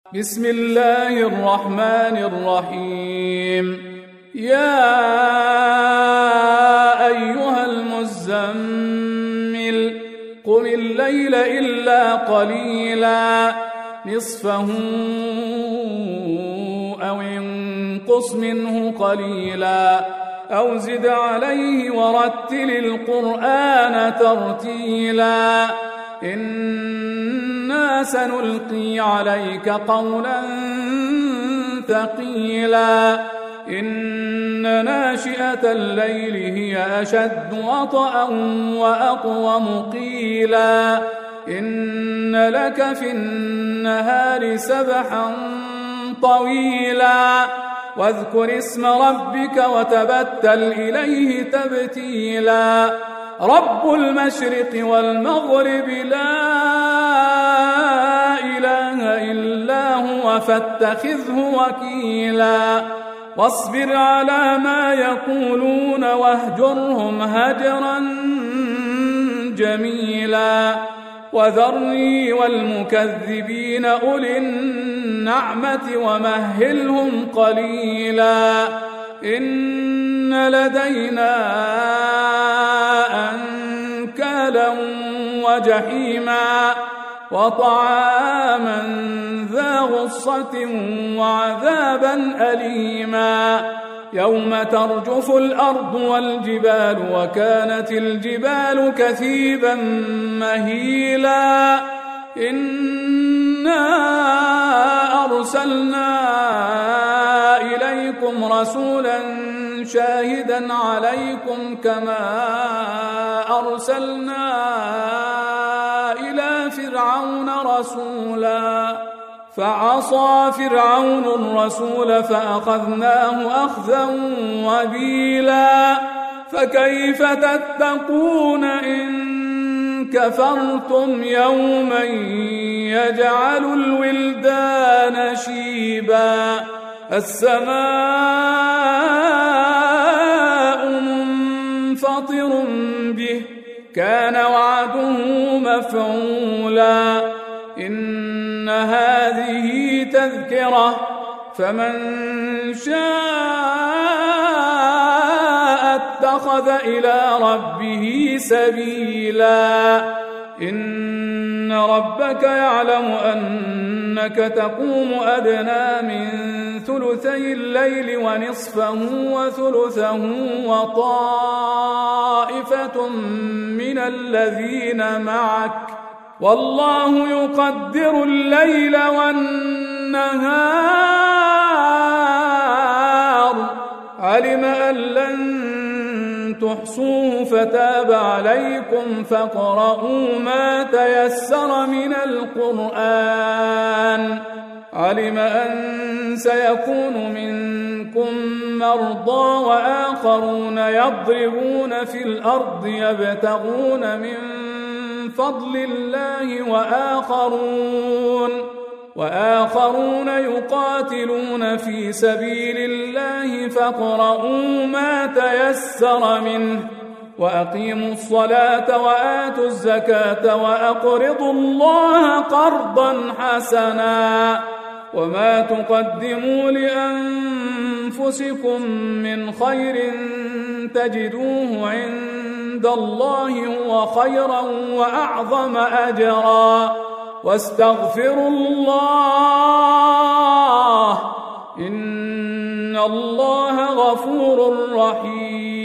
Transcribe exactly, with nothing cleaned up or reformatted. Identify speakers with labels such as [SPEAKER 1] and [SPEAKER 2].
[SPEAKER 1] بسم الله الرحمن الرحيم. يا أيها المزمل قم الليل إلا قليلا نصفه أو انقص منه قليلا أو زد عليه ورتل القرآن ترتيلا إنا سنلقي عليك قولا ثقيلا إن ناشئة الليل هي أشد وطئا وأقوم قيلا إن لك في النهار سبحا طويلا واذكر اسم ربك وتبتل إليه تبتيلا رب المشرق والمغرب لا إله إلا هو فاتخذه وكيلا واصبر على ما يقولون واهجرهم هجرا جميلا وذرني والمكذبين أولي النعمة ومهلهم قليلا إن لدينا أنكالا وجحيما وطعاما ذا غصة وعذابا أليما يوم ترجف الأرض والجبال وكانت الجبال كثيبا مهيلا إنا أرسلنا إليكم رسولا شاهدا عليكم كما أرسلنا إلى فرعون رسولا فعصى فرعون الرسول فأخذناه أخذا وبيلا فكيف تتقون إن كفرتم يوما يجعل الولدان شيبا السماء منفطر به كان وعده مفعولا إن هذه تذكرة فمن شاء اتخذ إلى ربه سبيلا إن ربك يعلم أنك تقوم أدنى من ثلثي الليل ونصفه وثلثه وطائفة من الذين معك والله يقدر الليل والنهار علم أن لن تحصوه فتاب عليكم فاقرؤوا ما تيسر من القرآن علم أن سيكون منكم مرضى وآخرون يضربون في الأرض يبتغون من فضل الله وآخرون وآخرون يقاتلون في سبيل الله فاقرؤوا ما تيسر منه وأقيموا الصلاة وآتوا الزكاة وأقرضوا الله قرضا حسنا وما تقدموا لأنفسكم من خير تجدوه عند الله هو خيرا وأعظم أجرا واستغفروا الله إن الله غفور رحيم.